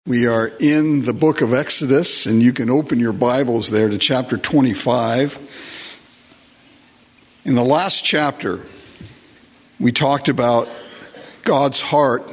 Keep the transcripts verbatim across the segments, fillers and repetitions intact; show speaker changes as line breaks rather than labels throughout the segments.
We are in the book of Exodus, and you can open your Bibles there to chapter twenty-five. In the last chapter, we talked about God's heart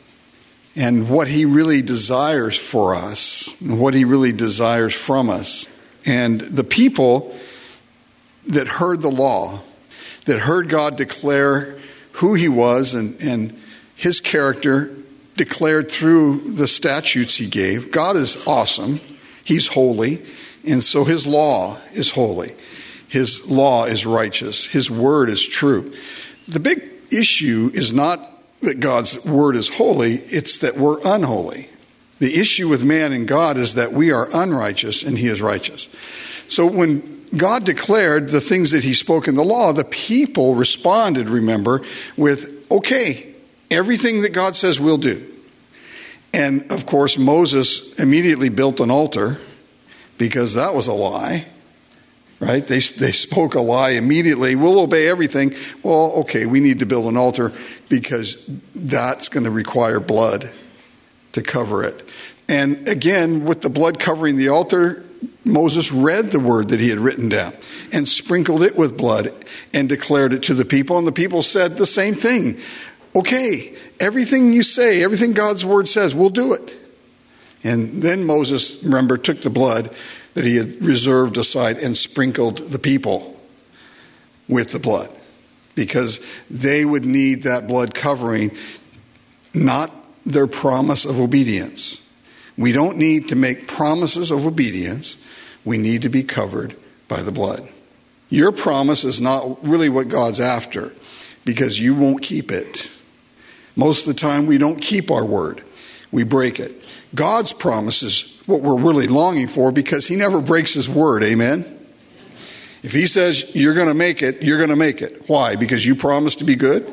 and what He really desires for us, and what He really desires from us. And the people that heard the law, that heard God declare who He was and, and His character, declared through the statutes He gave. God is awesome. He's holy. And so His law is holy. His law is righteous. His word is true. The big issue is not that God's word is holy. It's that we're unholy. The issue with man and God is that we are unrighteous and He is righteous. So when God declared the things that He spoke in the law, the people responded, remember, with, okay, everything that God says we'll do. And, of course, Moses immediately built an altar because that was a lie, right? They they spoke a lie immediately. We'll obey everything. Well, okay, we need to build an altar because that's going to require blood to cover it. And, again, with the blood covering the altar, Moses read the word that he had written down and sprinkled it with blood and declared it to the people. And the people said the same thing. Okay, everything you say, everything God's word says, we'll do it. And then Moses, remember, took the blood that he had reserved aside and sprinkled the people with the blood, because they would need that blood covering, not their promise of obedience. We don't need to make promises of obedience. We need to be covered by the blood. Your promise is not really what God's after, because you won't keep it. Most of the time, we don't keep our word. We break it. God's promise is what we're really longing for, because He never breaks His word. Amen? If He says you're going to make it, you're going to make it. Why? Because you promised to be good?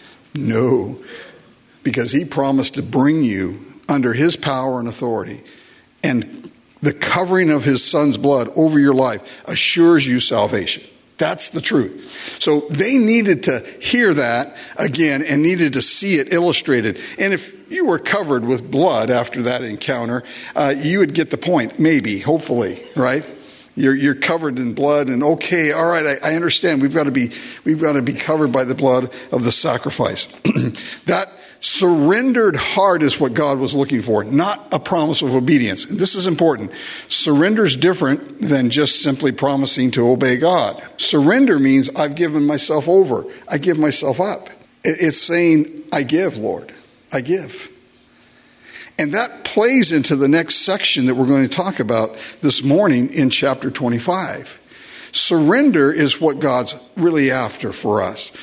No. Because He promised to bring you under His power and authority. And the covering of His Son's blood over your life assures you salvation. That's the truth. So they needed to hear that again and needed to see it illustrated. And if you were covered with blood after that encounter, uh, you would get the point, maybe, hopefully, right? You're, you're covered in blood, and okay, all right, I, I understand. We've got to be, we've got to be covered by the blood of the sacrifice. That surrendered heart is what God was looking for, not a promise of obedience. And this is important. Surrender is different than just simply promising to obey God. Surrender means I've given myself over. I give myself up. It's saying, I give, Lord. I give. And that plays into the next section that we're going to talk about this morning in chapter twenty-five. Surrender is what God's really after for us.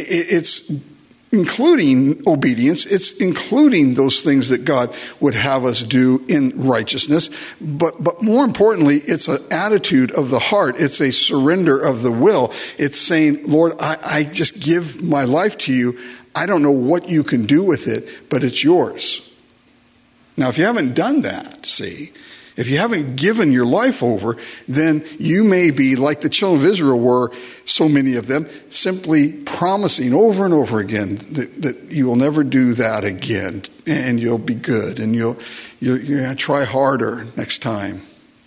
It's including obedience. It's including those things that God would have us do in righteousness. But, but more importantly, it's an attitude of the heart. It's a surrender of the will. It's saying, Lord, I, I just give my life to you. I don't know what you can do with it, but it's yours. Now, if you haven't done that, see, if you haven't given your life over, then you may be like the children of Israel were, so many of them, simply promising over and over again that, that you will never do that again, and you'll be good, and you'll, you'll, you're going to try harder next time.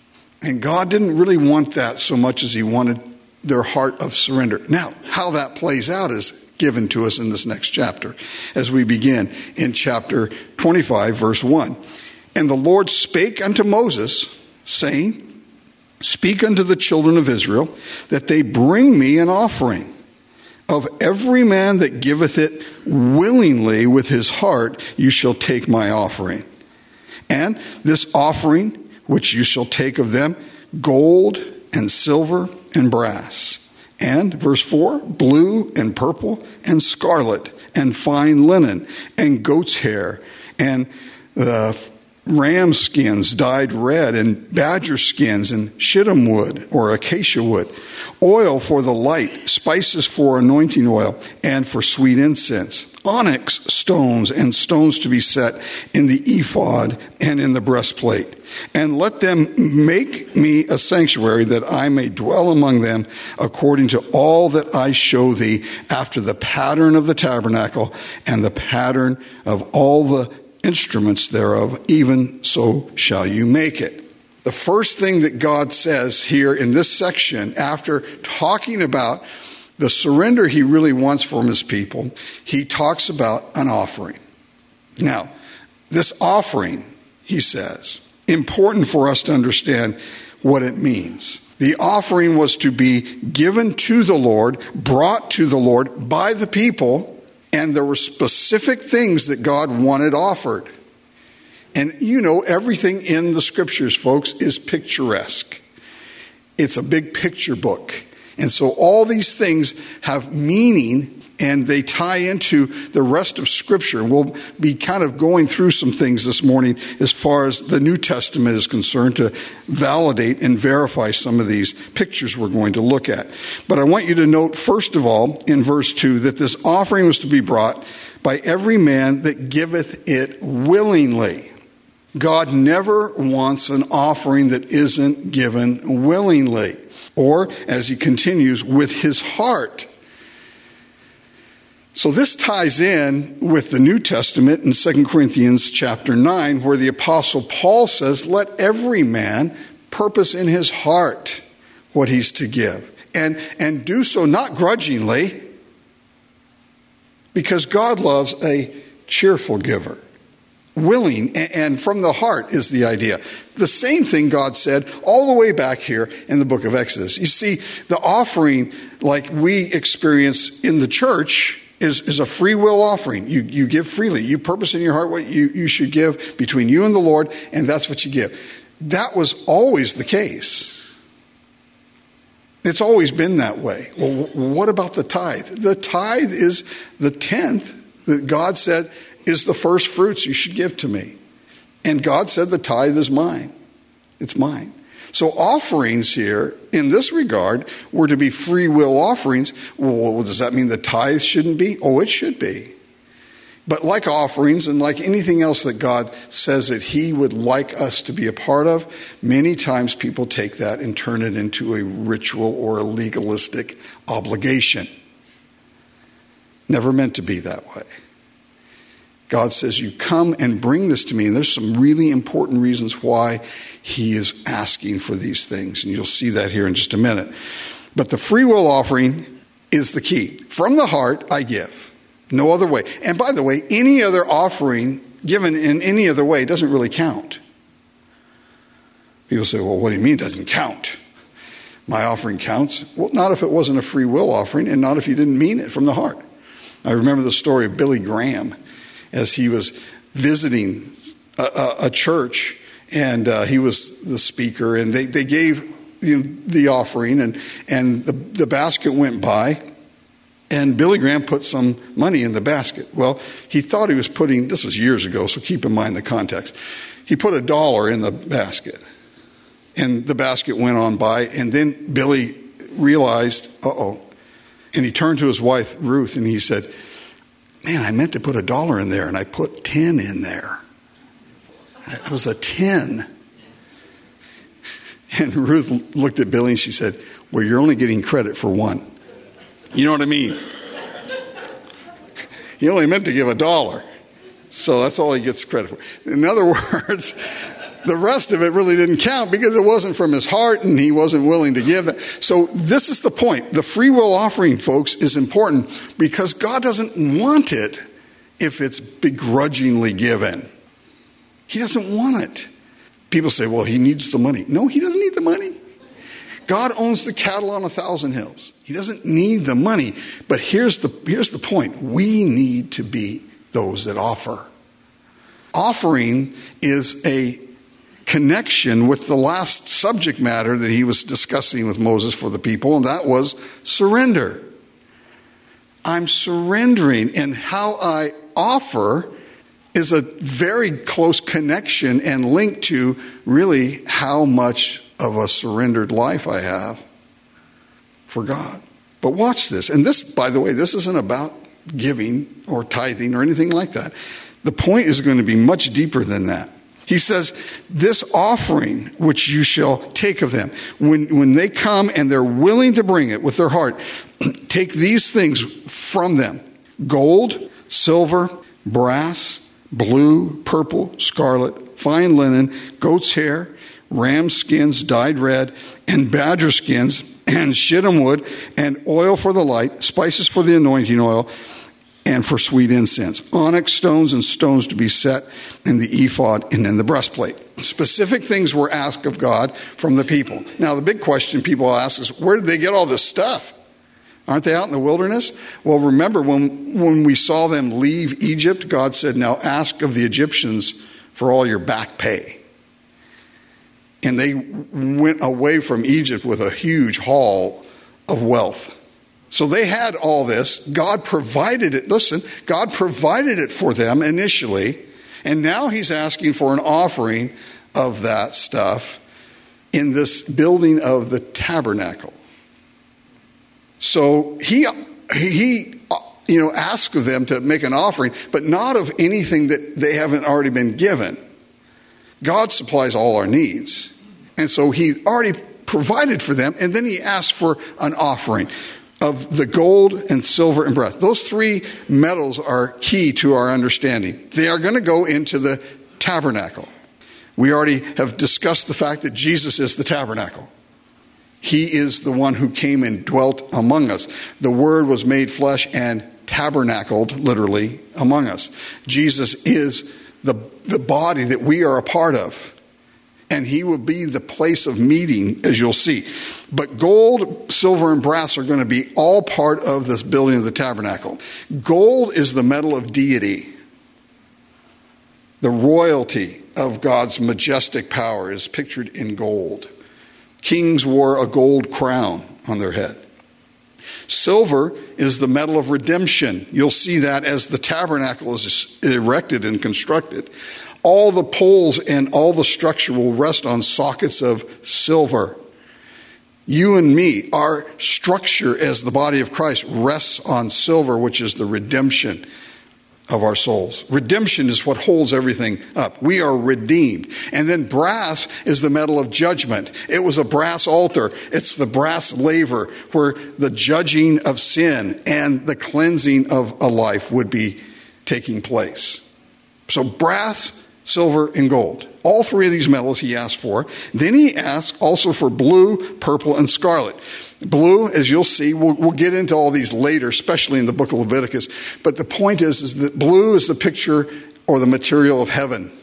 And God didn't really want that so much as He wanted their heart of surrender. Now, how that plays out is given to us in this next chapter as we begin in chapter twenty-five, verse one. And the Lord spake unto Moses, saying, Speak unto the children of Israel, that they bring me an offering. Of every man that giveth it willingly with his heart, you shall take my offering. And this offering, which you shall take of them, gold and silver and brass. And, verse four, blue and purple and scarlet and fine linen and goat's hair and uh, ram skins dyed red and badger skins and shittim wood or acacia wood, oil for the light, spices for anointing oil and for sweet incense, onyx stones and stones to be set in the ephod and in the breastplate. And let them make me a sanctuary that I may dwell among them according to all that I show thee after the pattern of the tabernacle and the pattern of all the instruments thereof, even so shall you make it. The first thing that God says here in this section, after talking about the surrender he really wants from his people, he talks about an offering. Now, this offering, he says, important for us to understand what it means. The offering was to be given to the Lord, brought to the Lord by the people, and there were specific things that God wanted offered. And you know, everything in the scriptures, folks, is picturesque. It's a big picture book. And so all these things have meaning, and they tie into the rest of Scripture. And we'll be kind of going through some things this morning as far as the New Testament is concerned to validate and verify some of these pictures we're going to look at. But I want you to note, first of all, in verse two, that this offering was to be brought by every man that giveth it willingly. God never wants an offering that isn't given willingly. Or, as he continues, with his heart. So this ties in with the New Testament in Second Corinthians chapter nine, where the Apostle Paul says, let every man purpose in his heart what he's to give. And, and do so not grudgingly, because God loves a cheerful giver. Willing and from the heart is the idea. The same thing God said all the way back here in the book of Exodus. You see, the offering like we experience in the church is, is a free will offering. You, you give freely. You purpose in your heart what you, you should give between you and the Lord, and that's what you give. That was always the case. It's always been that way. Well, what about the tithe? The tithe is the tenth that God said is the first fruits you should give to me. And God said the tithe is mine. It's mine. So offerings here, in this regard, were to be free will offerings. Well, does that mean the tithe shouldn't be? Oh, it should be. But like offerings and like anything else that God says that he would like us to be a part of, many times people take that and turn it into a ritual or a legalistic obligation. Never meant to be that way. God says, you come and bring this to me. And there's some really important reasons why he is asking for these things. And you'll see that here in just a minute. But the free will offering is the key. From the heart, I give. No other way. And by the way, any other offering given in any other way doesn't really count. People say, well, what do you mean it doesn't count? My offering counts. Well, not if it wasn't a free will offering and not if you didn't mean it from the heart. I remember the story of Billy Graham as he was visiting a, a, a church, and uh, he was the speaker, and they, they gave you know, the offering, and, and the, the basket went by, and Billy Graham put some money in the basket. Well, he thought he was putting, this was years ago, so keep in mind the context. He put a dollar in the basket, and the basket went on by, and then Billy realized, uh-oh, and he turned to his wife, Ruth, and he said, man, I meant to put a dollar in there, and I put ten in there. It was a ten. And Ruth looked at Billy and she said, well, you're only getting credit for one. You know what I mean? He only meant to give a dollar. So that's all he gets credit for. In other words, the rest of it really didn't count because it wasn't from his heart and he wasn't willing to give it. So this is the point. The free will offering, folks, is important because God doesn't want it if it's begrudgingly given. He doesn't want it. People say, well, he needs the money. No, he doesn't need the money. God owns the cattle on a thousand hills. He doesn't need the money. But here's the, here's the point. We need to be those that offer. Offering is a connection with the last subject matter that he was discussing with Moses for the people, and that was surrender. I'm surrendering, and how I offer is a very close connection and link to really how much of a surrendered life I have for God. But watch this, and this, by the way, this isn't about giving or tithing or anything like that. The point is going to be much deeper than that. He says, this offering which you shall take of them, when, when they come and they're willing to bring it with their heart, take these things from them: gold, silver, brass, blue, purple, scarlet, fine linen, goat's hair, ram skins dyed red, and badger skins, and shittim wood, and oil for the light, spices for the anointing oil, and for sweet incense, onyx stones and stones to be set in the ephod and in the breastplate. Specific things were asked of God from the people. Now, the big question people ask is, where did they get all this stuff? Aren't they out in the wilderness? Well, remember when, when we saw them leave Egypt, God said, now ask of the Egyptians for all your back pay. And they went away from Egypt with a huge haul of wealth. So they had all this. God provided it. Listen, God provided it for them initially. And now he's asking for an offering of that stuff in this building of the tabernacle. So he, he, you know, asks of them to make an offering, but not of anything that they haven't already been given. God supplies all our needs. And so he already provided for them, and then he asks for an offering of the gold and silver and brass. Those three metals are key to our understanding. They are going to go into the tabernacle. We already have discussed the fact that Jesus is the tabernacle. He is the one who came and dwelt among us. The Word was made flesh and tabernacled, literally, among us. Jesus is the, the body that we are a part of. And he will be the place of meeting, as you'll see. But gold, silver, and brass are going to be all part of this building of the tabernacle. Gold is the metal of deity. The royalty of God's majestic power is pictured in gold. Kings wore a gold crown on their head. Silver is the metal of redemption. You'll see that as the tabernacle is erected and constructed. All the poles and all the structure will rest on sockets of silver. You and me, our structure as the body of Christ rests on silver, which is the redemption of our souls. Redemption is what holds everything up. We are redeemed. And then brass is the metal of judgment. It was a brass altar. It's the brass laver where the judging of sin and the cleansing of a life would be taking place. So brass, silver, and gold. All three of these metals he asked for. Then he asked also for blue, purple, and scarlet. Blue, as you'll see, we'll, we'll get into all these later, especially in the book of Leviticus. But the point is, is that blue is the picture or the material of heaven.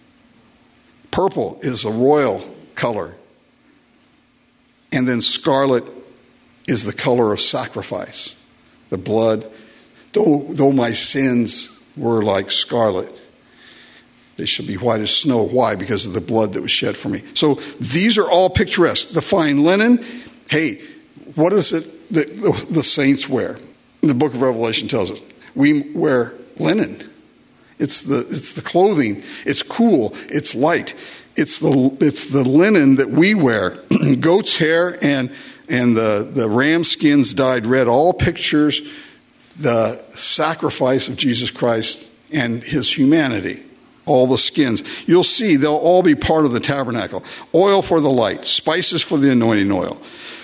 Purple is a royal color. And then scarlet is the color of sacrifice. The blood. Though, though my sins were like scarlet, they shall be white as snow. Why? Because of the blood that was shed for me. So these are all picturesque. The fine linen. Hey, what is it that the, the saints wear? The book of Revelation tells us we wear linen. It's the it's the clothing. It's cool. It's light. It's the it's the linen that we wear. Goat's hair and and the the ram skins dyed red. All pictures the sacrifice of Jesus Christ and his humanity. All the skins. You'll see they'll all be part of the tabernacle. Oil for the light. Spices for the anointing oil.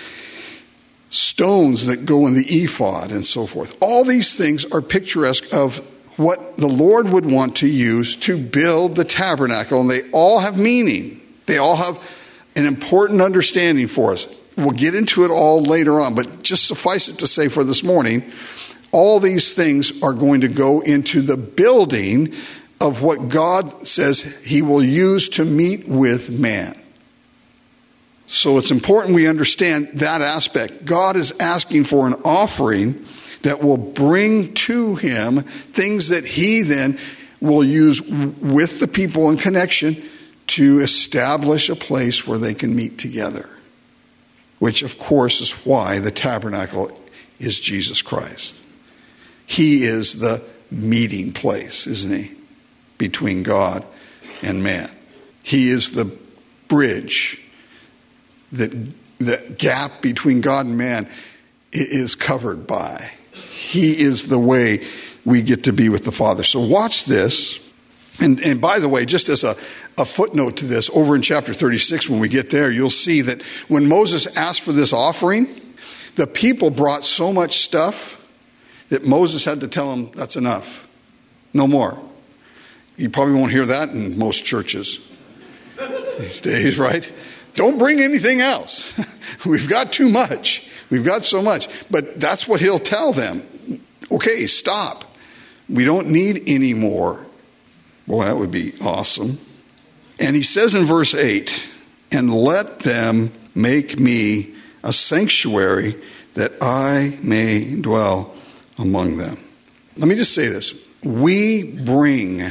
Stones that go in the ephod and so forth. All these things are picturesque of what the Lord would want to use to build the tabernacle. And they all have meaning. They all have an important understanding for us. We'll get into it all later on. But just suffice it to say for this morning, all these things are going to go into the building of what God says he will use to meet with man. So it's important we understand that aspect. God is asking for an offering that will bring to him things that he then will use with the people in connection to establish a place where they can meet together. Which, of course, is why the tabernacle is Jesus Christ. He is the meeting place, isn't he? Between God and man. He is the bridge. That the gap between God and man is covered by. He is the way we get to be with the Father. So watch this. And, and by the way, just as a, a footnote to this, over in chapter thirty-six, when we get there, you'll see that when Moses asked for this offering, the people brought so much stuff that Moses had to tell them, that's enough. No more. You probably won't hear that in most churches these days, right? Don't bring anything else. We've got too much. We've got so much. But that's what he'll tell them. Okay, stop. We don't need any more. Well, that would be awesome. And he says in verse eight, and let them make me a sanctuary that I may dwell among them. Let me just say this. We bring,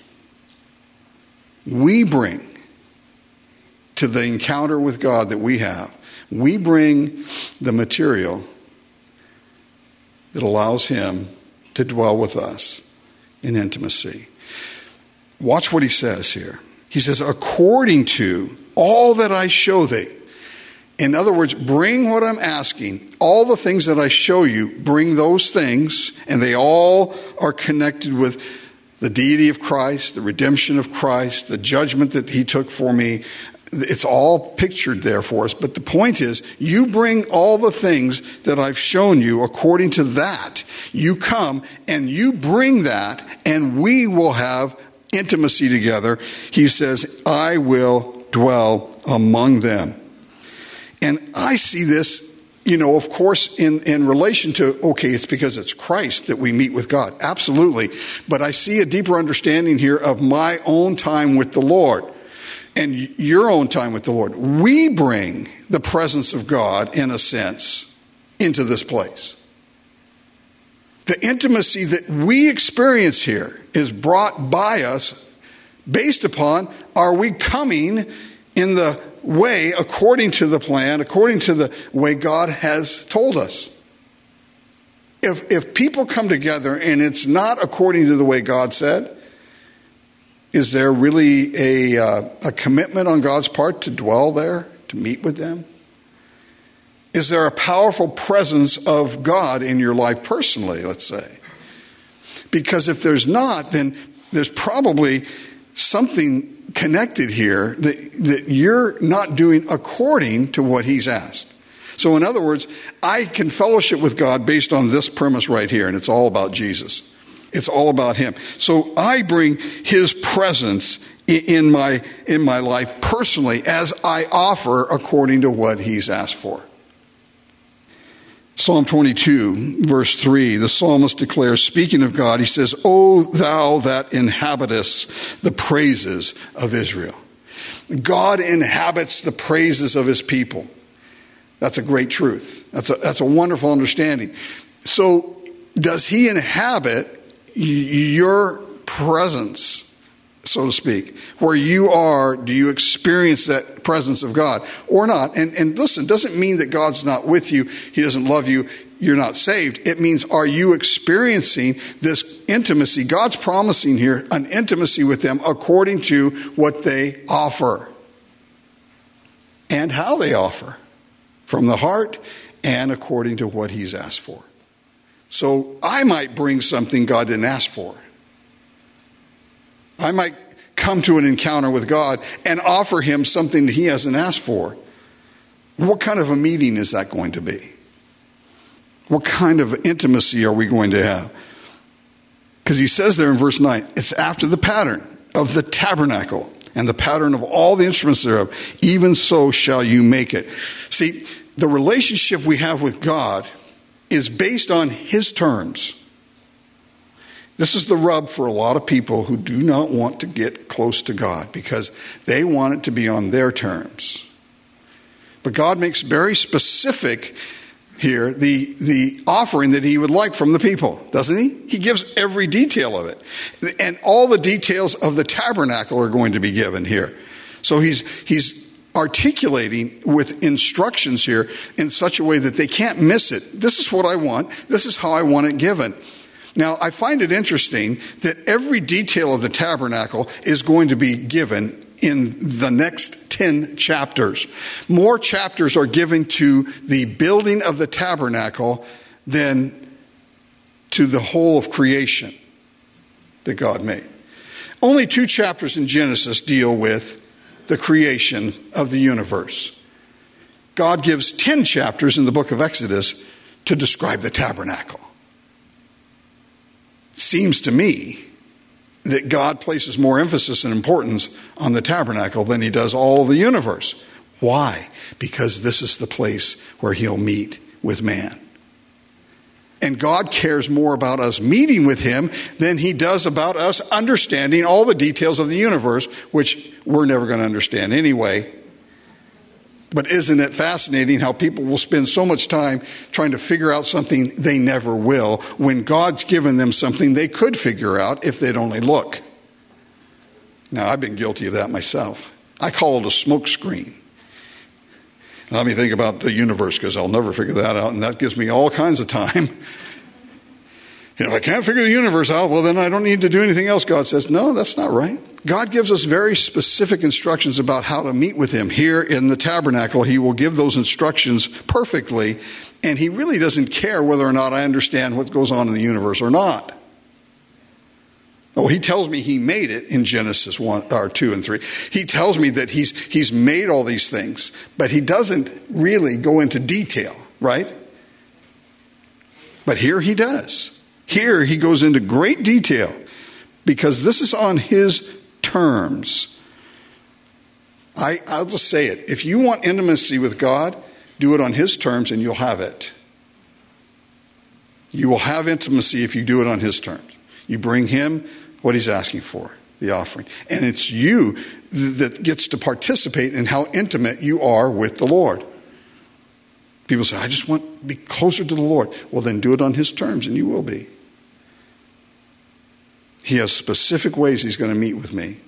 we bring to the encounter with God that we have, we bring the material that allows him to dwell with us in intimacy. Watch what he says here. He says, according to all that I show thee. In other words, bring what I'm asking. All the things that I show you, bring those things, and they all are connected with the deity of Christ, the redemption of Christ, the judgment that he took for me. It's all pictured there for us. But the point is, you bring all the things that I've shown you according to that. You come and you bring that, and we will have intimacy together. He says, I will dwell among them. And I see this, you know, of course, in, in relation to, okay, it's because it's Christ that we meet with God. Absolutely. But I see a deeper understanding here of my own time with the Lord and your own time with the Lord. We bring the presence of God, in a sense, into this place. The intimacy that we experience here is brought by us based upon, are we coming in the way according to the plan, according to the way God has told us? If if people come together and it's not according to the way God said, is there really a uh, a commitment on God's part to dwell there, to meet with them? Is there a powerful presence of God in your life personally, let's say? Because if there's not, then there's probably something connected here that, that you're not doing according to what he's asked. So in other words, I can fellowship with God based on this premise right here, and it's all about Jesus. It's all about him. So I bring his presence in my, in my life personally as I offer according to what he's asked for. Psalm twenty-two, verse three, the psalmist declares, speaking of God, he says, O thou that inhabitest the praises of Israel. God inhabits the praises of his people. That's a great truth. That's a, that's a wonderful understanding. So does he inhabit your presence, so to speak? Where you are, do you experience that presence of God or not? And, and listen, it doesn't mean that God's not with you, he doesn't love you, you're not saved. It means, are you experiencing this intimacy? God's promising here an intimacy with them according to what they offer and how they offer, from the heart and according to what he's asked for. So I might bring something God didn't ask for. I might come to an encounter with God and offer him something that he hasn't asked for. What kind of a meeting is that going to be? What kind of intimacy are we going to have? Because he says there in verse nine, it's after the pattern of the tabernacle and the pattern of all the instruments thereof. Even so shall you make it. See, the relationship we have with God is based on his terms. This is the rub for a lot of people who do not want to get close to God because they want it to be on their terms. But God makes very specific here the, the offering that he would like from the people, doesn't he? He gives every detail of it. And all the details of the tabernacle are going to be given here. So he's he's articulating with instructions here in such a way that they can't miss it. This is what I want. This is how I want it given. Now, I find it interesting that every detail of the tabernacle is going to be given in the next ten chapters. More chapters are given to the building of the tabernacle than to the whole of creation that God made. Only two chapters in Genesis deal with the creation of the universe. God gives ten chapters in the book of Exodus to describe the tabernacle. Seems to me that God places more emphasis and importance on the tabernacle than he does all of the universe. Why? Because this is the place where he'll meet with man. And God cares more about us meeting with him than he does about us understanding all the details of the universe, which we're never going to understand anyway. But isn't it fascinating how people will spend so much time trying to figure out something they never will, when God's given them something they could figure out if they'd only look. Now, I've been guilty of that myself. I call it a smoke screen. Let me think about the universe, because I'll never figure that out, and that gives me all kinds of time. You know, if I can't figure the universe out, well, then I don't need to do anything else. God says, no, that's not right. God gives us very specific instructions about how to meet with him. Here in the tabernacle, he will give those instructions perfectly, and he really doesn't care whether or not I understand what goes on in the universe or not. Oh, he tells me he made it in Genesis one or two and three. He tells me that he's he's made all these things, but he doesn't really go into detail, right? But here he does. Here he goes into great detail because this is on his terms. I, I'll just say it. If you want intimacy with God, do it on his terms and you'll have it. You will have intimacy if you do it on his terms. You bring him what he's asking for, the offering. And it's you that gets to participate in how intimate you are with the Lord. People say, I just want to be closer to the Lord. Well, then do it on his terms and you will be. He has specific ways he's going to meet with me.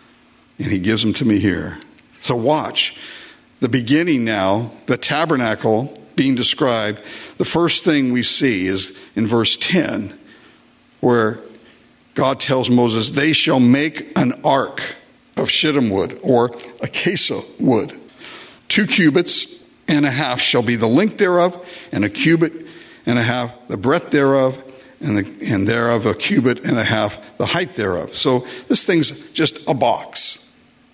And he gives them to me here. So watch. The beginning now, the tabernacle being described, the first thing we see is in verse ten, where God tells Moses, they shall make an ark of shittim wood or acacia wood. Two cubits and a half shall be the length thereof, and a cubit and a half the breadth thereof, and, the, and thereof a cubit and a half the height thereof. So this thing's just a box.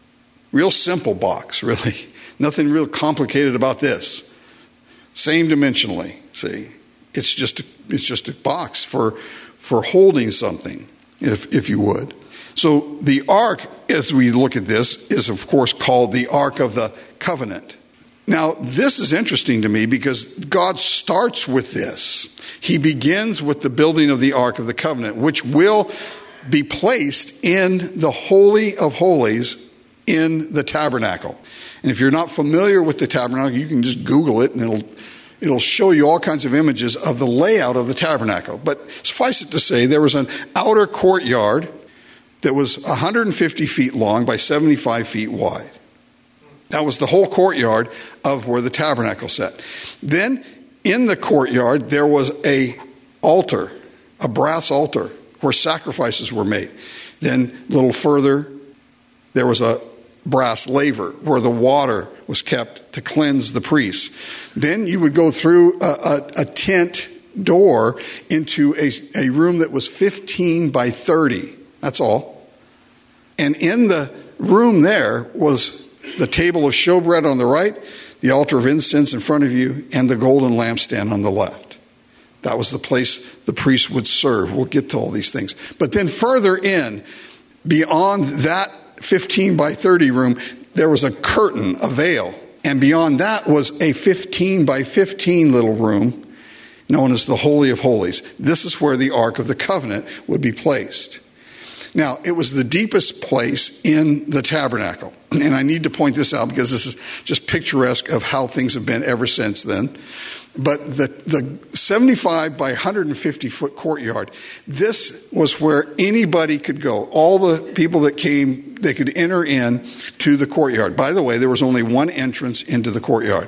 Real simple box, really. Nothing real complicated about this. Same dimensionally, see. It's just it's just a box for for holding something, if if you would. So the ark, as we look at this, is of course called the Ark of the Covenant. Now, this is interesting to me because God starts with this. He begins with the building of the Ark of the Covenant, which will be placed in the Holy of Holies in the tabernacle. And if you're not familiar with the tabernacle, you can just Google it and it'll it'll show you all kinds of images of the layout of the tabernacle. But suffice it to say, there was an outer courtyard that was one hundred fifty feet long by seventy-five feet wide. That was the whole courtyard of where the tabernacle sat. Then in the courtyard there was a altar, a brass altar, where sacrifices were made. Then a little further there was a brass laver where the water was kept to cleanse the priests. Then you would go through a, a, a tent door into a, a room that was fifteen by thirty. That's all. And in the room there was the table of showbread on the right, the altar of incense in front of you, and the golden lampstand on the left. That was the place the priest would serve. We'll get to all these things. But then further in, beyond that fifteen by thirty room, there was a curtain, a veil. And beyond that was a fifteen by fifteen little room known as the Holy of Holies. This is where the Ark of the Covenant would be placed. Now, it was the deepest place in the tabernacle. And I need to point this out because this is just picturesque of how things have been ever since then. But the, the seventy-five by one hundred fifty foot courtyard, this was where anybody could go. All the people that came, they could enter in to the courtyard. By the way, there was only one entrance into the courtyard.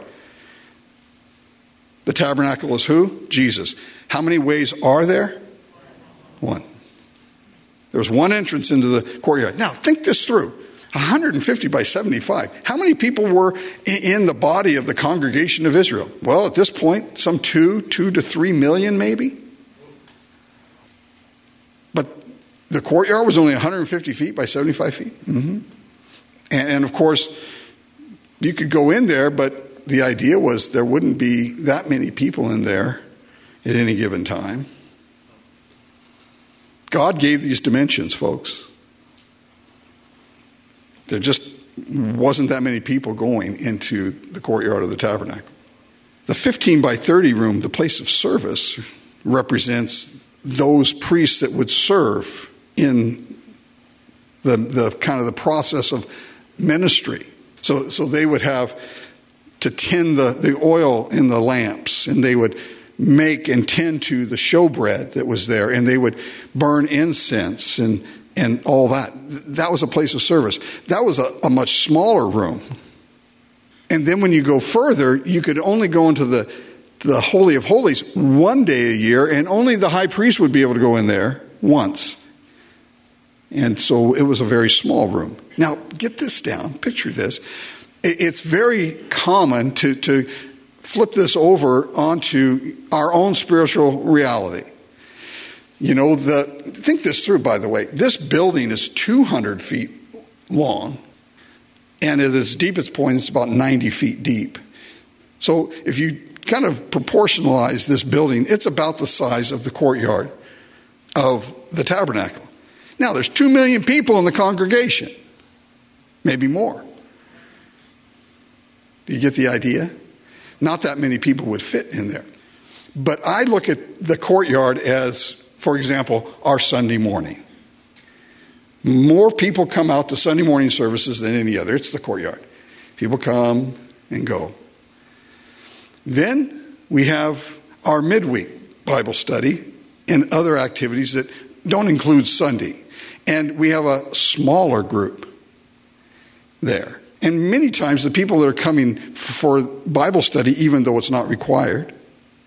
The tabernacle is who? Jesus. How many ways are there? One. There was one entrance into the courtyard. Now, think this through. one hundred fifty by seventy-five. How many people were in the body of the congregation of Israel? Well, at this point, some two, two to three million maybe. But the courtyard was only one hundred fifty feet by seventy-five feet. Mm-hmm. And, and of course, you could go in there, but the idea was there wouldn't be that many people in there at any given time. God gave these dimensions, folks. There just wasn't that many people going into the courtyard of the tabernacle. The fifteen by thirty room, the place of service, represents those priests that would serve in the, the kind of the process of ministry. So, so they would have to tend the, the oil in the lamps, and they would make and tend to the showbread that was there, and they would burn incense and, and all that. That was a place of service. That was a, a much smaller room. And then when you go further, you could only go into the, the Holy of Holies one day a year, and only the high priest would be able to go in there once. And so it was a very small room. Now, get this down. Picture this. It's very common to, to flip this over onto our own spiritual reality. You know, the think this through, by the way. This building is two hundred feet long, and at its deepest point, it's about ninety feet deep. So if you kind of proportionalize this building, it's about the size of the courtyard of the tabernacle. Now, there's two million people in the congregation, maybe more. Do you get the idea? Not that many people would fit in there. But I look at the courtyard as, for example, our Sunday morning. More people come out to Sunday morning services than any other. It's the courtyard. People come and go. Then we have our midweek Bible study and other activities that don't include Sunday. And we have a smaller group there. And many times the people that are coming for Bible study, even though it's not required,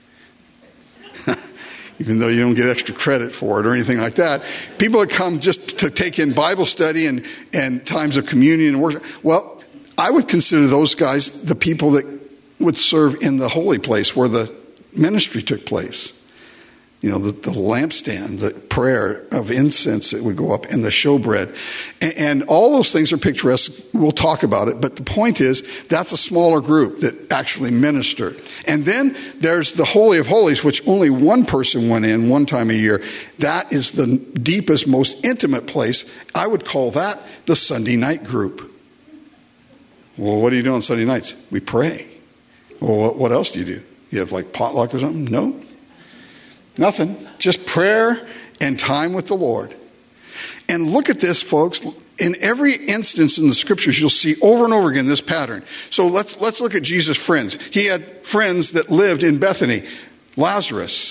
even though you don't get extra credit for it or anything like that, people that come just to take in Bible study and, and times of communion and worship, well, I would consider those guys the people that would serve in the holy place where the ministry took place. You know, the, the lampstand, the prayer of incense that would go up, and the showbread. And, and all those things are picturesque. We'll talk about it. But the point is, that's a smaller group that actually ministered. And then there's the Holy of Holies, which only one person went in one time a year. That is the deepest, most intimate place. I would call that the Sunday night group. Well, what do you do on Sunday nights? We pray. Well, what, what else do you do? You have like potluck or something? No. Nothing. Just prayer and time with the Lord. And look at this, folks. In every instance in the scriptures, you'll see over and over again this pattern. So let's let's look at Jesus' friends. He had friends that lived in Bethany. Lazarus,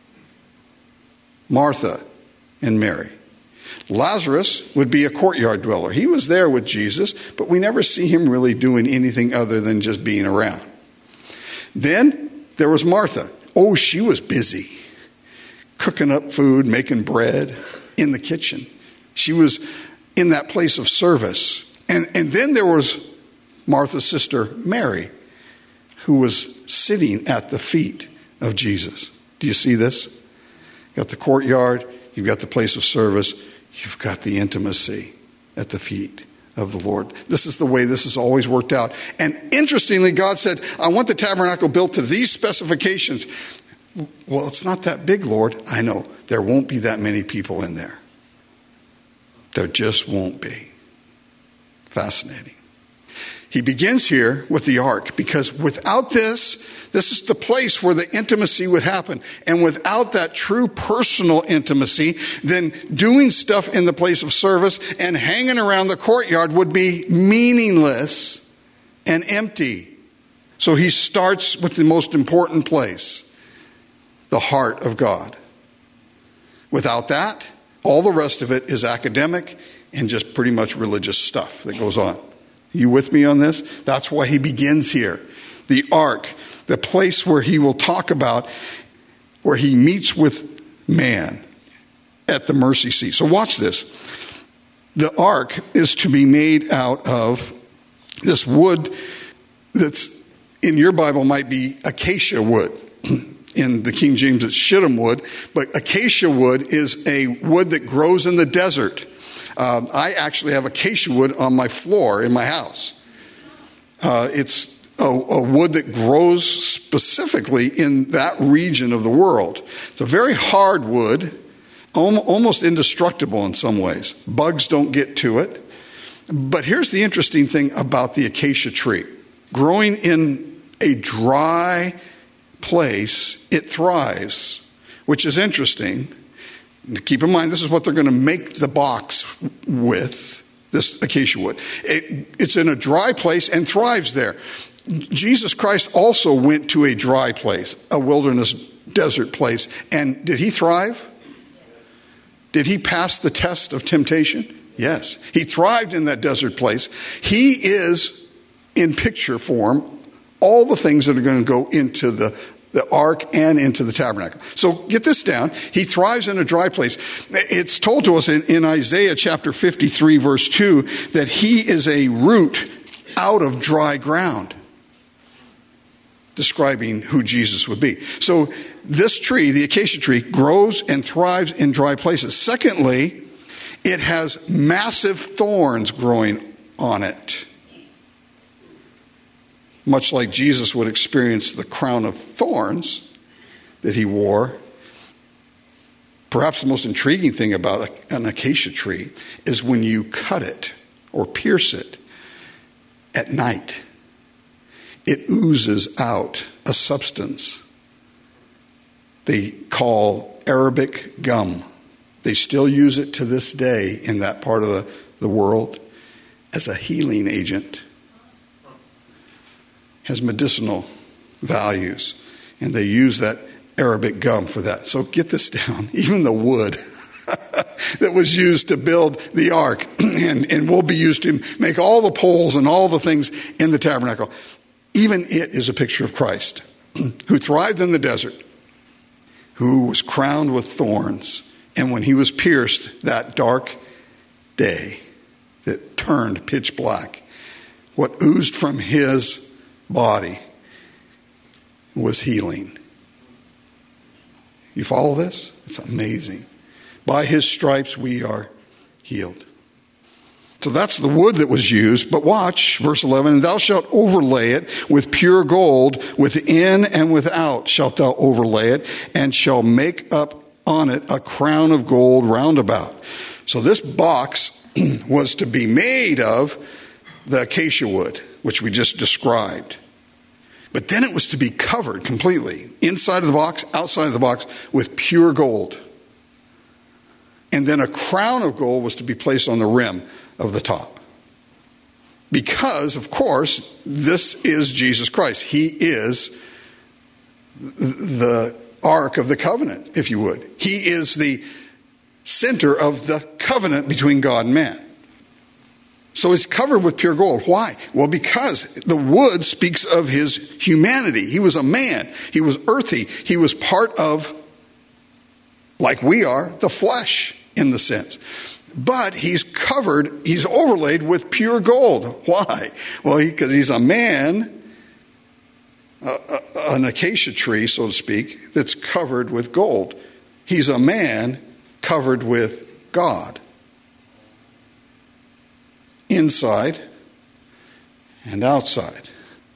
Martha, and Mary. Lazarus would be a courtyard dweller. He was there with Jesus, but we never see him really doing anything other than just being around. Then there was Martha. Oh, she was busy. Cooking up food, making bread in the kitchen. She was in that place of service. And, and then there was Martha's sister, Mary, who was sitting at the feet of Jesus. Do you see this? You've got the courtyard, you've got the place of service, you've got the intimacy at the feet of the Lord. This is the way this has always worked out. And interestingly, God said, I want the tabernacle built to these specifications. Well, it's not that big, Lord. I know. There won't be that many people in there. There just won't be. Fascinating. He begins here with the ark, because without this, this is the place where the intimacy would happen. And without that true personal intimacy, then doing stuff in the place of service and hanging around the courtyard would be meaningless and empty. So he starts with the most important place. The heart of God. Without that, all the rest of it is academic and just pretty much religious stuff that goes on. Are you with me on this? That's why he begins here. The ark, the place where he will talk about, where he meets with man at the mercy seat. So watch this. The ark is to be made out of this wood that's, in your Bible, might be acacia wood. In the King James, it's shittim wood, but acacia wood is a wood that grows in the desert. Um, I actually have acacia wood on my floor in my house. Uh, it's a, a wood that grows specifically in that region of the world. It's a very hard wood almost indestructible in some ways. Bugs don't get to it. But here's the interesting thing about the acacia tree. Growing in a dry place, it thrives, which is interesting. Keep in mind, this is what they're going to make the box with, this acacia wood. It, it's in a dry place and thrives there. Jesus Christ also went to a dry place, a wilderness desert place. And did he thrive? Did he pass the test of temptation? Yes. He thrived in that desert place. He is, in picture form, all the things that are going to go into the, the ark and into the tabernacle. So get this down. He thrives in a dry place. It's told to us in, in Isaiah chapter fifty-three, verse two, that he is a root out of dry ground, describing who Jesus would be. So this tree, the acacia tree, grows and thrives in dry places. Secondly, it has massive thorns growing on it. Much like Jesus would experience the crown of thorns that he wore. Perhaps the most intriguing thing about an acacia tree is when you cut it or pierce it at night, it oozes out a substance they call Arabic gum. They still use it to this day in that part of the, the world as a healing agent. Has medicinal values, and they use that Arabic gum for that. So get this down. Even the wood that was used to build the ark and, and will be used to make all the poles and all the things in the tabernacle, even it is a picture of Christ, who thrived in the desert, who was crowned with thorns, and when he was pierced that dark day that turned pitch black, what oozed from his body was healing. You follow this? It's amazing. By his stripes we are healed. So that's the wood that was used. But watch, verse eleven, and thou shalt overlay it with pure gold, within and without shalt thou overlay it, and shall make up on it a crown of gold round about. So this box was to be made of the acacia wood, which we just described. But then it was to be covered completely, inside of the box, outside of the box, with pure gold. And then a crown of gold was to be placed on the rim of the top. Because, of course, this is Jesus Christ. He is the Ark of the Covenant, if you would. He is the center of the covenant between God and man. So it's covered with pure gold. Why? Well, because the wood speaks of his humanity. He was a man. He was earthy. He was part of, like we are, the flesh in the sense. But he's covered, he's overlaid with pure gold. Why? Well, because he, he's a man, a, a, an acacia tree, so to speak, that's covered with gold. He's a man covered with God. Inside and outside.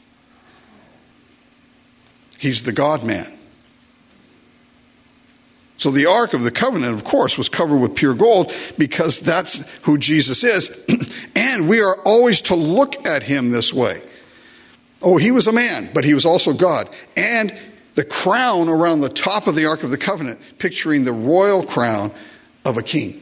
He's the God-man. So the Ark of the Covenant, of course, was covered with pure gold because that's who Jesus is. And we are always to look at him this way. Oh, he was a man, but he was also God. And the crown around the top of the Ark of the Covenant, picturing the royal crown of a king.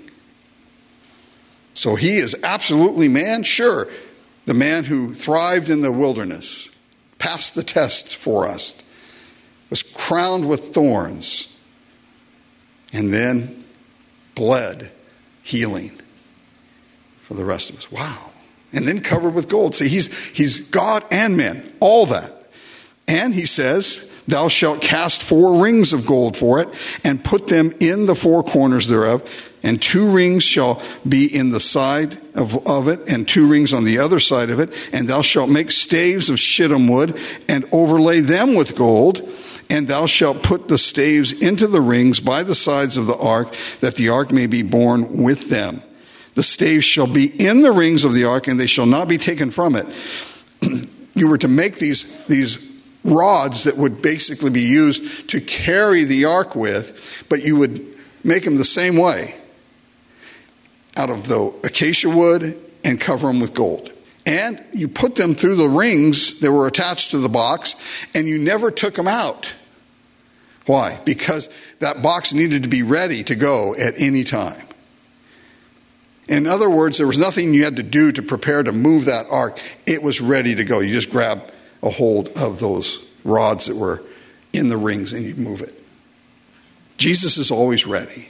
So he is absolutely man, sure. The man who thrived in the wilderness, passed the test for us, was crowned with thorns, and then bled healing for the rest of us. Wow. And then covered with gold. See, he's, he's God and man, all that. And he says, thou shalt cast four rings of gold for it, and put them in the four corners thereof. And two rings shall be in the side of, of it, and two rings on the other side of it. And thou shalt make staves of shittim wood, and overlay them with gold. And thou shalt put the staves into the rings by the sides of the ark, that the ark may be borne with them. The staves shall be in the rings of the ark, and they shall not be taken from it. You were to make these, these rods that would basically be used to carry the ark with, but you would make them the same way, out of the acacia wood, and cover them with gold. And you put them through the rings that were attached to the box, and you never took them out. Why? Because that box needed to be ready to go at any time. In other words, there was nothing you had to do to prepare to move that ark. It was ready to go. You just grab a hold of those rods that were in the rings and you move it. Jesus is always ready.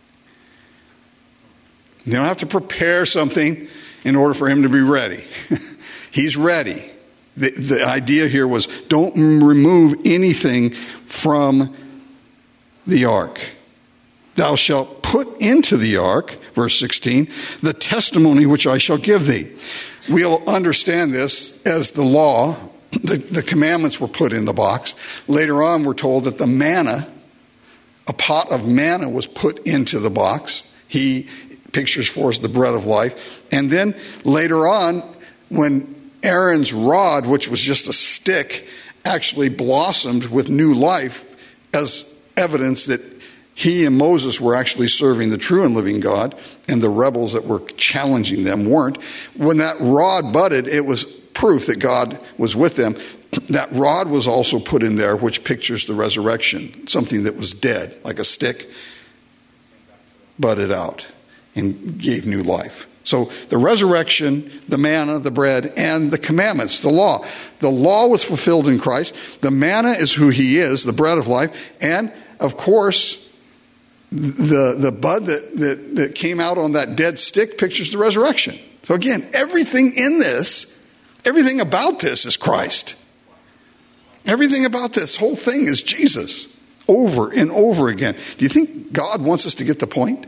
You don't have to prepare something in order for him to be ready. He's ready. The, the idea here was don't remove anything from the ark. Thou shalt put into the ark, verse sixteen, the testimony which I shall give thee. We'll understand this as the law, the, the commandments were put in the box. Later on, we're told that the manna, a pot of manna was put into the box. He pictures for us the bread of life. And then later on, when Aaron's rod, which was just a stick, actually blossomed with new life as evidence that he and Moses were actually serving the true and living God, and the rebels that were challenging them weren't. When that rod budded, it was proof that God was with them. That rod was also put in there, which pictures the resurrection, something that was dead, like a stick, budded out and gave new life. So the resurrection, the manna, the bread, and the commandments, the law. The law was fulfilled in Christ. The manna is who he is, the bread of life. And, of course, the the bud that, that, that came out on that dead stick pictures the resurrection. So again, everything in this, everything about this is Christ. Everything about this whole thing is Jesus over and over again. Do you think God wants us to get the point?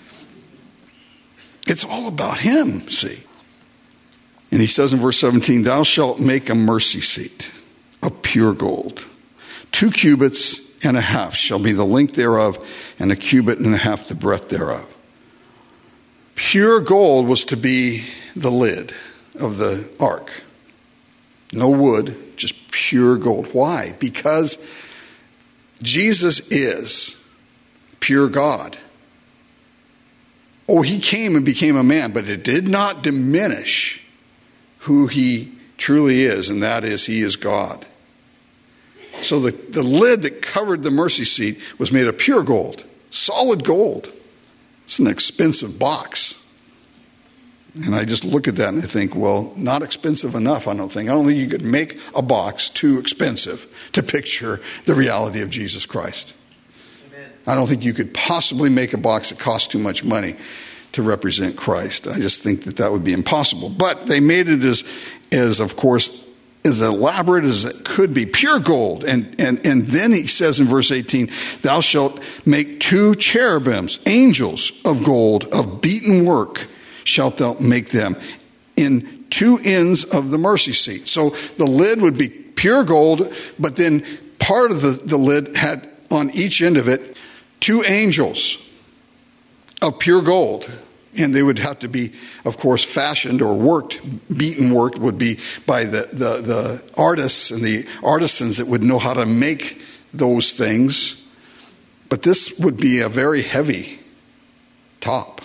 It's all about him, see. And he says in verse seventeen, thou shalt make a mercy seat of pure gold. Two cubits and a half shall be the length thereof, and a cubit and a half the breadth thereof. Pure gold was to be the lid of the ark. No wood, just pure gold. Why? Because Jesus is pure God. Oh, he came and became a man, but it did not diminish who he truly is, and that is he is God. So the, the lid that covered the mercy seat was made of pure gold, solid gold. It's an expensive box. And I just look at that and I think, well, not expensive enough, I don't think. I don't think you could make a box too expensive to picture the reality of Jesus Christ. I don't think you could possibly make a box that costs too much money to represent Christ. I just think that that would be impossible. But they made it as, as of course, as elaborate as it could be. Pure gold. And, and, and then he says in verse eighteen, thou shalt make two cherubims, angels of gold, of beaten work shalt thou make them, in two ends of the mercy seat. So the lid would be pure gold, but then part of the, the lid had on each end of it two angels of pure gold. And they would have to be, of course, fashioned or worked. Beaten work would be by the, the, the artists and the artisans that would know how to make those things. But this would be a very heavy top.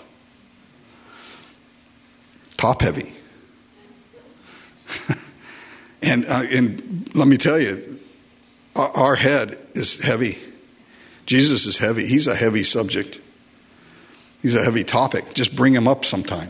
Top heavy. and, uh, and let me tell you, our, our head is heavy. Jesus is heavy. He's a heavy subject. He's a heavy topic. Just bring him up sometime.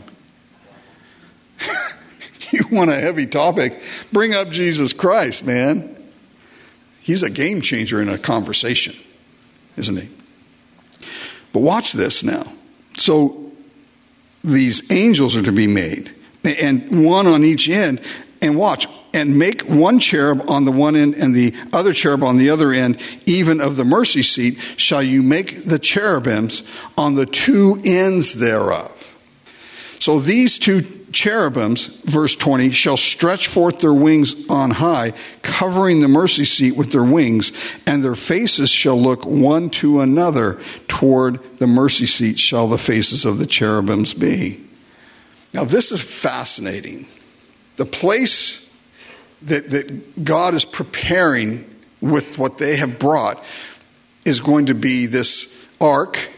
You want a heavy topic? Bring up Jesus Christ, man. He's a game changer in a conversation, isn't he? But watch this now. So these angels are to be made, and one on each end. And watch, and make one cherub on the one end and the other cherub on the other end, even of the mercy seat, shall you make the cherubims on the two ends thereof. So these two cherubims, verse twenty, shall stretch forth their wings on high, covering the mercy seat with their wings, and their faces shall look one to another. Toward the mercy seat shall the faces of the cherubims be. Now this is fascinating. The place that, that God is preparing with what they have brought is going to be this ark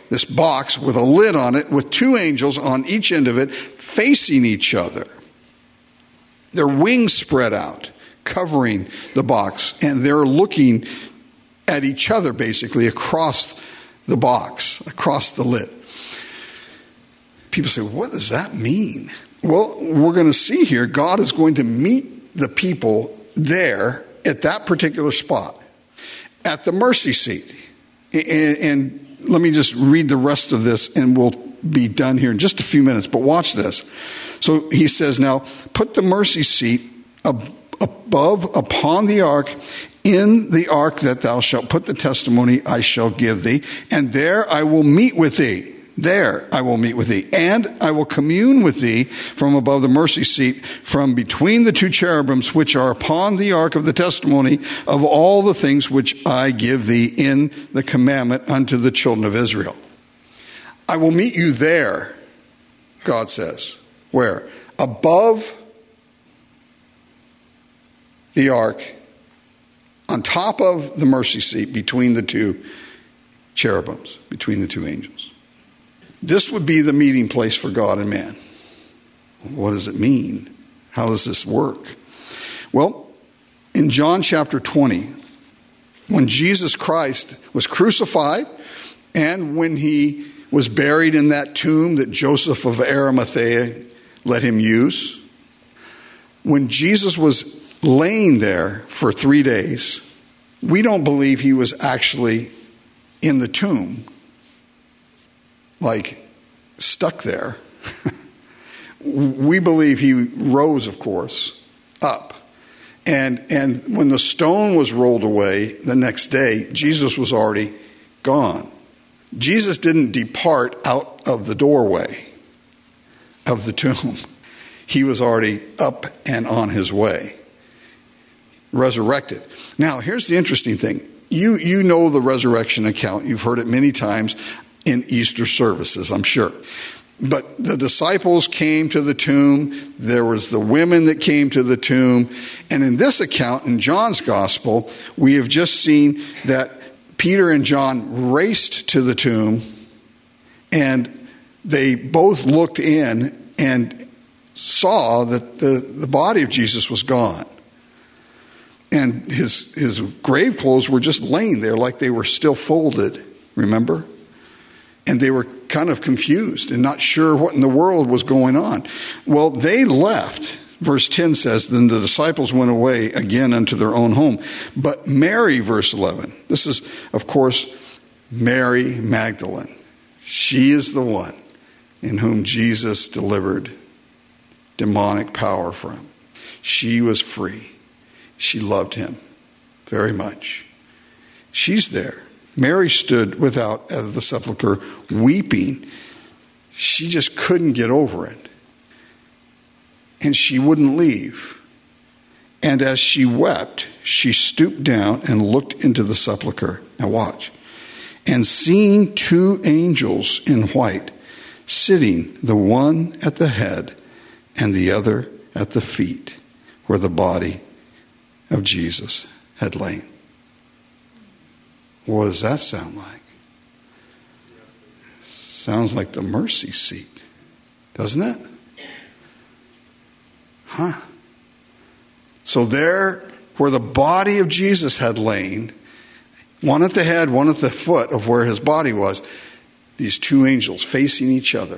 this box with a lid on it with two angels on each end of it facing each other. Their wings spread out, covering the box, and they're looking at each other basically across the box, across the lid. People say, what does that mean? Well, we're going to see here, God is going to meet the people there at that particular spot, at the mercy seat. And, and let me just read the rest of this and we'll be done here in just a few minutes. But watch this. So he says, now put the mercy seat ab- above upon the ark, in the ark that thou shalt put the testimony I shall give thee, and there I will meet with thee. There I will meet with thee, and I will commune with thee from above the mercy seat, from between the two cherubims which are upon the ark of the testimony of all the things which I give thee in the commandment unto the children of Israel. I will meet you there, God says. Where? Above the ark, on top of the mercy seat, between the two cherubims, between the two angels. This would be the meeting place for God and man. What does it mean? How does this work? Well, in John chapter twenty, when Jesus Christ was crucified and when he was buried in that tomb that Joseph of Arimathea let him use, when Jesus was laying there for three days, we don't believe he was actually in the tomb, like stuck there. We believe he rose, of course, up. And and when the stone was rolled away the next day, Jesus was already gone. Jesus didn't depart out of the doorway of the tomb. He was already up and on his way, resurrected. Now, here's the interesting thing. You you know the resurrection account. You've heard it many times in Easter services, I'm sure. But the disciples came to the tomb. There was the women that came to the tomb. And in this account, in John's gospel, we have just seen that Peter and John raced to the tomb, and they both looked in and saw that the, the body of Jesus was gone. And his his grave clothes were just laying there like they were still folded, remember? And they were kind of confused and not sure what in the world was going on. Well, they left. Verse ten says, then the disciples went away again unto their own home. But Mary, verse eleven, this is, of course, Mary Magdalene. She is the one in whom Jesus delivered demonic power from. She was free. She loved him very much. She's there. Mary stood without at the sepulchre weeping. She just couldn't get over it. And she wouldn't leave. And as she wept, she stooped down and looked into the sepulchre. Now watch. And seeing two angels in white, sitting, the one at the head and the other at the feet, where the body of Jesus had lain. What does that sound like? Sounds like the mercy seat, doesn't it? Huh? So there, where the body of Jesus had lain, one at the head, one at the foot of where his body was, these two angels facing each other,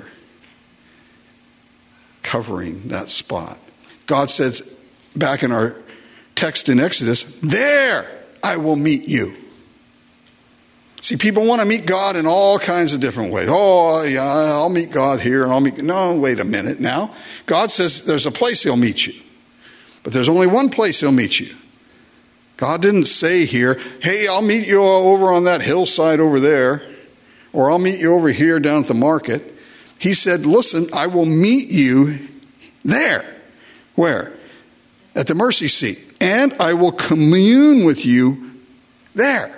covering that spot. God says, back in our text in Exodus, there I will meet you. See, people want to meet God in all kinds of different ways. Oh, yeah, I'll meet God here and I'll meet... No, wait a minute now. God says there's a place he'll meet you. But there's only one place he'll meet you. God didn't say here, hey, I'll meet you over on that hillside over there, or I'll meet you over here down at the market. He said, listen, I will meet you there. Where? At the mercy seat. And I will commune with you there.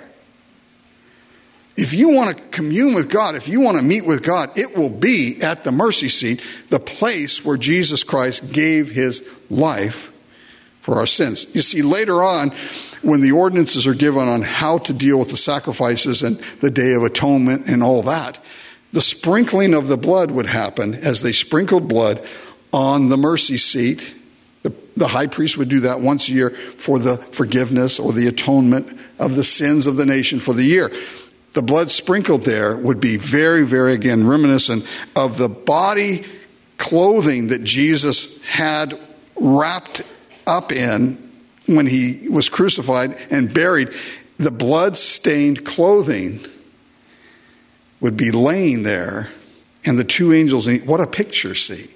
If you want to commune with God, if you want to meet with God, it will be at the mercy seat, the place where Jesus Christ gave his life for our sins. You see, later on, when the ordinances are given on how to deal with the sacrifices and the Day of Atonement and all that, the sprinkling of the blood would happen as they sprinkled blood on the mercy seat. The, the high priest would do that once a year for the forgiveness or the atonement of the sins of the nation for the year. The blood sprinkled there would be very, very, again, reminiscent of the body clothing that Jesus had wrapped up in when he was crucified and buried. The blood-stained clothing would be laying there, and the two angels, what a picture, see.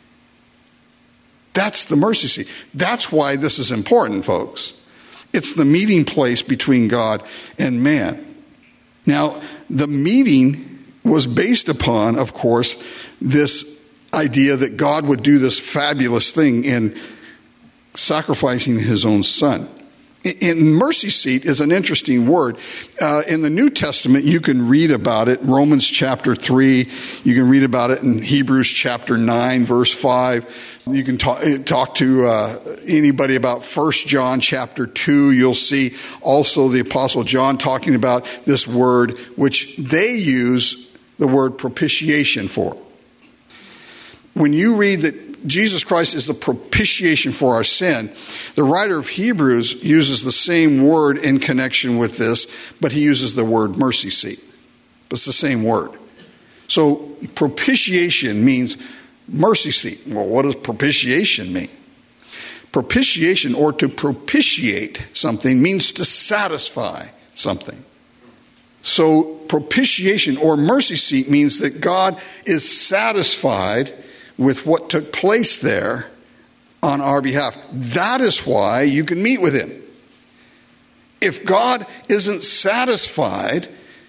That's the mercy seat. That's why this is important, folks. It's the meeting place between God and man. Now, the meeting was based upon, of course, this idea that God would do this fabulous thing in sacrificing his own son. In mercy seat is an interesting word. Uh, in the New Testament, you can read about it. Romans chapter three. You can read about it in Hebrews chapter nine, verse five. You can talk, talk to uh, anybody about First John chapter two. You'll see also the Apostle John talking about this word, which they use the word propitiation for. When you read that Jesus Christ is the propitiation for our sin, the writer of Hebrews uses the same word in connection with this, but he uses the word mercy seat. It's the same word. So propitiation means mercy seat. Well, what does propitiation mean? Propitiation, or to propitiate something, means to satisfy something. So propitiation or mercy seat means that God is satisfied with what took place there on our behalf. That is why you can meet with him. If God isn't satisfied,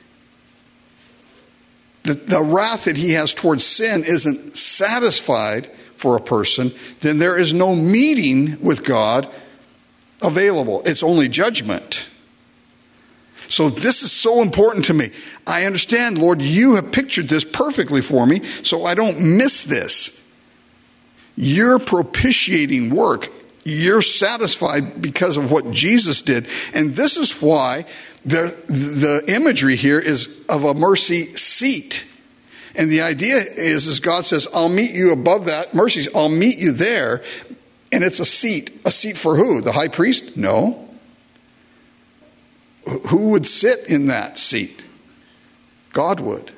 the, the wrath that he has towards sin isn't satisfied for a person, then there is no meeting with God available. It's only judgment. So this is so important to me. I understand, Lord, you have pictured this perfectly for me, so I don't miss this. Your propitiating work, you're satisfied because of what Jesus did. And this is why the, the imagery here is of a mercy seat. And the idea is, is God says, I'll meet you above that mercy. I'll meet you there. And it's a seat. A seat for who? The high priest? No. Who would sit in that seat? God would.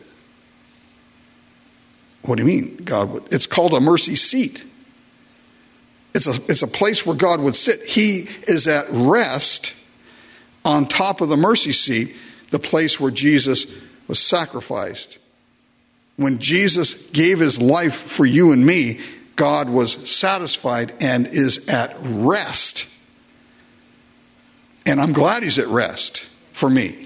What do you mean, God would? It's called a mercy seat. It's a, it's a place where God would sit. He is at rest on top of the mercy seat, the place where Jesus was sacrificed. When Jesus gave his life for you and me, God was satisfied and is at rest. And I'm glad he's at rest for me.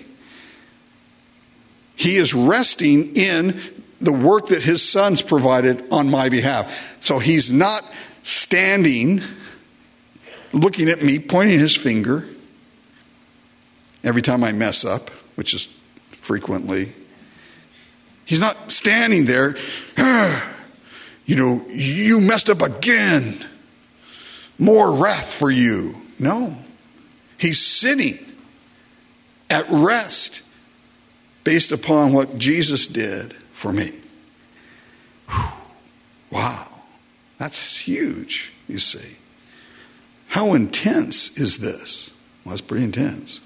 He is resting in the work that his son's provided on my behalf. So he's not standing, looking at me, pointing his finger every time I mess up, which is frequently. He's not standing there, you know, you messed up again. More wrath for you. No. He's sitting at rest based upon what Jesus did for me. Whew. Wow. That's huge, you see. How intense is this? Well, it's pretty intense.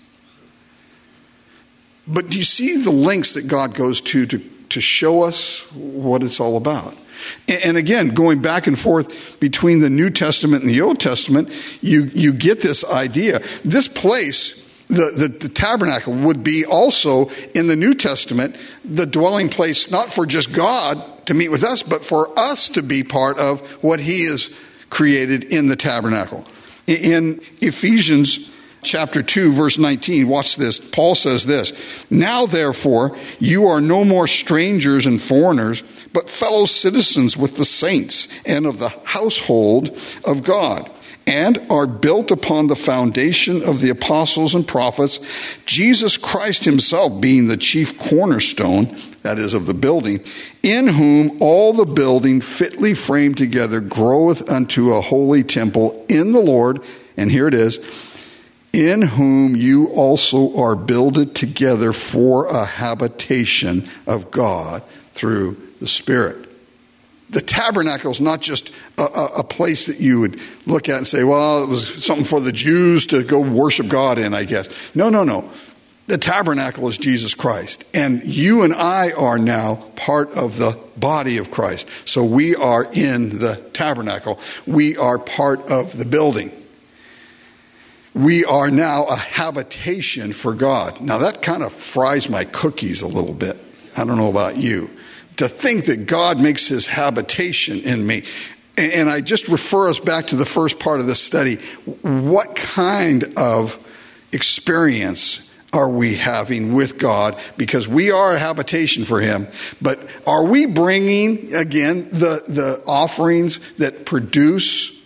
But do you see the lengths that God goes to to, to show us what it's all about? And, and again, going back and forth between the New Testament and the Old Testament, you, you get this idea. This place, the, the, the tabernacle, would be also in the New Testament the dwelling place, not for just God to meet with us, but for us to be part of what he has created in the tabernacle. In Ephesians chapter two, verse nineteen, watch this. Paul says this, "Now therefore you are no more strangers and foreigners, but fellow citizens with the saints and of the household of God, and are built upon the foundation of the apostles and prophets, Jesus Christ himself being the chief cornerstone," that is, of the building, "in whom all the building fitly framed together groweth unto a holy temple in the Lord," and here it is, "in whom you also are builded together for a habitation of God through the Spirit. The tabernacle is not just a, a, a place that you would look at and say, well, it was something for the Jews to go worship God in, I guess. No, no, no. The tabernacle is Jesus Christ. And you and I are now part of the body of Christ. So we are in the tabernacle. We are part of the building. We are now a habitation for God. Now that kind of fries my cookies a little bit. I don't know about you. To think that God makes his habitation in me. And I just refer us back to the first part of this study. What kind of experience are we having with God? Because we are a habitation for him. But are we bringing, again, the, the offerings that produce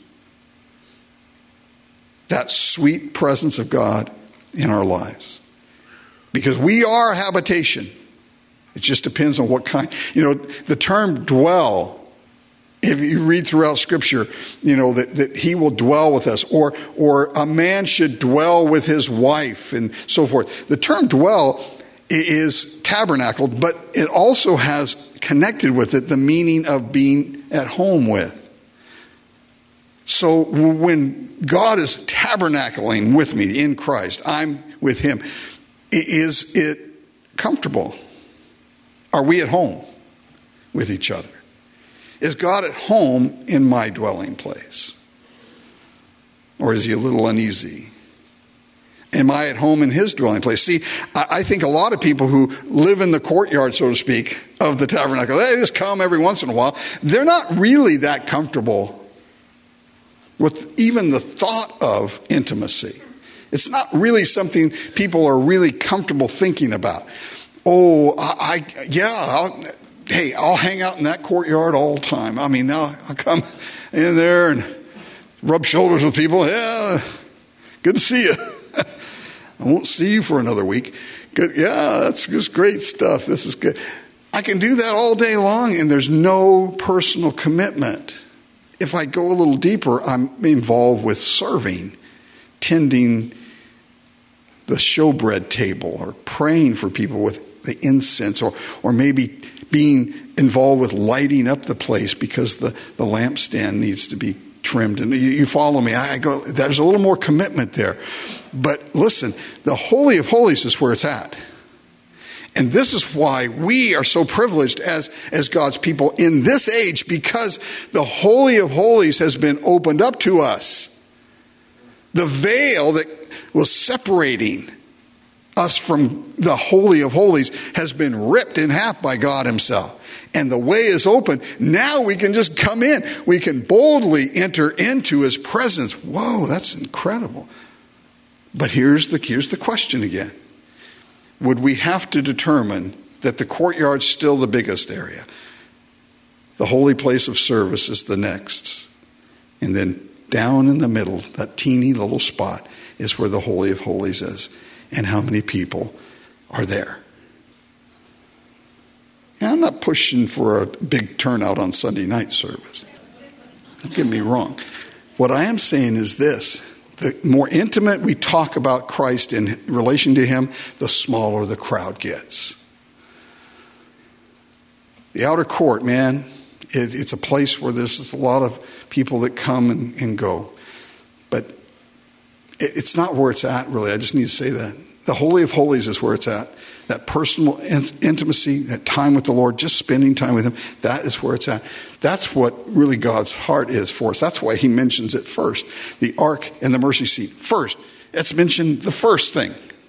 that sweet presence of God in our lives? Because we are a habitation. It just depends on what kind. You know, the term dwell, if you read throughout Scripture, you know, that, that he will dwell with us. Or, or a man should dwell with his wife and so forth. The term dwell is tabernacled, but it also has connected with it the meaning of being at home with. So when God is tabernacling with me in Christ, I'm with him. Is it comfortable? Are we at home with each other? Is God at home in my dwelling place? Or is he a little uneasy? Am I at home in his dwelling place? See, I think a lot of people who live in the courtyard, so to speak, of the tabernacle, they just come every once in a while. They're not really that comfortable with even the thought of intimacy. It's not really something people are really comfortable thinking about. Oh, I, I yeah, I'll, hey, I'll hang out in that courtyard all the time. I mean, I'll, I'll come in there and rub shoulders with people. Yeah, good to see you. I won't see you for another week. Good, yeah, that's just great stuff. This is good. I can do that all day long, and there's no personal commitment. If I go a little deeper, I'm involved with serving, tending the showbread table, or praying for people with the incense, or or maybe being involved with lighting up the place because the, the lampstand needs to be trimmed. And you, you follow me. I go, there's a little more commitment there. But listen, the Holy of Holies is where it's at. And this is why we are so privileged as, as God's people in this age, because the Holy of Holies has been opened up to us. The veil that was separating us from the Holy of Holies has been ripped in half by God himself. And the way is open. Now we can just come in. We can boldly enter into his presence. Whoa, that's incredible. But here's the, here's the question again. Would we have to determine that the courtyard's still the biggest area? The holy place of service is the next. And then down in the middle, that teeny little spot, is where the Holy of Holies is. And how many people are there? And I'm not pushing for a big turnout on Sunday night service. Don't get me wrong. What I am saying is this. The more intimate we talk about Christ in relation to him, the smaller the crowd gets. The outer court, man, it, it's a place where there's just a lot of people that come and, and go. But it, it's not where it's at, really. I just need to say that. The Holy of Holies is where it's at. That personal in- intimacy, that time with the Lord, just spending time with him, that is where it's at. That's what really God's heart is for us. That's why he mentions it first. The ark and the mercy seat first. It's mentioned the first thing.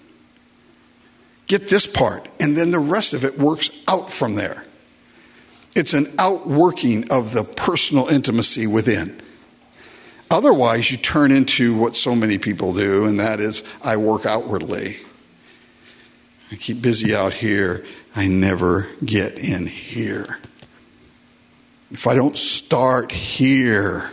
Get this part, and then the rest of it works out from there. It's an outworking of the personal intimacy within. Otherwise, you turn into what so many people do, and that is, I work outwardly. I keep busy out here. I never get in here. If I don't start here,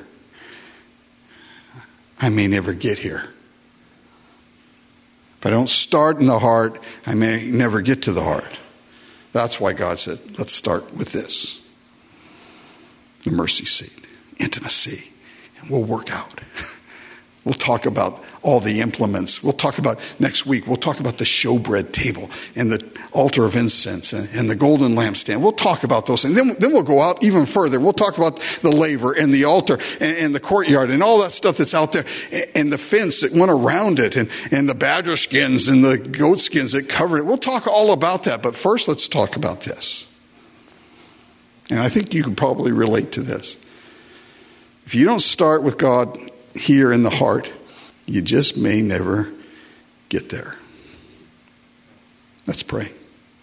I may never get here. If I don't start in the heart, I may never get to the heart. That's why God said, let's start with this. The mercy seat, intimacy, and we'll work out. We'll talk about all the implements. We'll talk about next week. We'll talk about the showbread table and the altar of incense and, and the golden lampstand. We'll talk about those things. Then, then we'll go out even further. We'll talk about the laver and the altar and, and the courtyard and all that stuff that's out there and, and the fence that went around it and, and the badger skins and the goat skins that covered it. We'll talk all about that. But first, let's talk about this. And I think you can probably relate to this. If you don't start with God here in the heart, you just may never get there. Let's pray.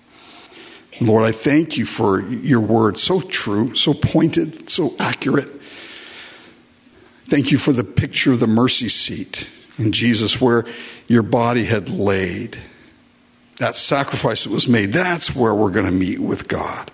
Lord, I thank you for your word, so true, so pointed, so accurate. Thank you for the picture of the mercy seat in Jesus where your body had laid. That sacrifice that was made, that's where we're going to meet with God.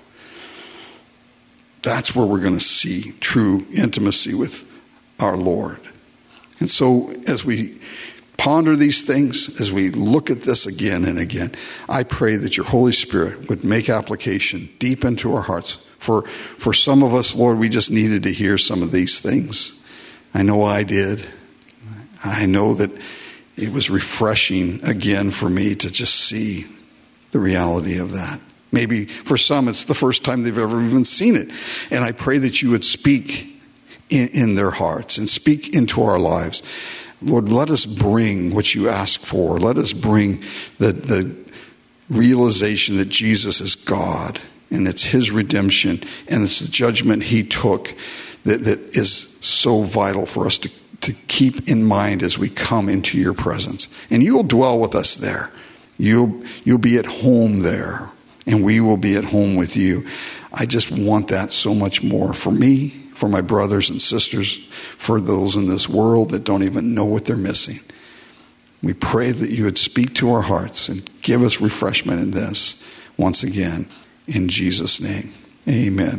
That's where we're going to see true intimacy with our Lord. And so as we ponder these things, as we look at this again and again, I pray that your Holy Spirit would make application deep into our hearts. For, for some of us, Lord, we just needed to hear some of these things. I know I did. I know that it was refreshing again for me to just see the reality of that. Maybe for some, it's the first time they've ever even seen it. And I pray that you would speak in, in their hearts and speak into our lives. Lord, let us bring what you ask for. Let us bring the, the realization that Jesus is God and it's his redemption and it's the judgment he took that, that is so vital for us to, to keep in mind as we come into your presence. And you'll dwell with us there. You'll, you'll be at home there. And we will be at home with you. I just want that so much more for me, for my brothers and sisters, for those in this world that don't even know what they're missing. We pray that you would speak to our hearts and give us refreshment in this once again. In Jesus' name, amen.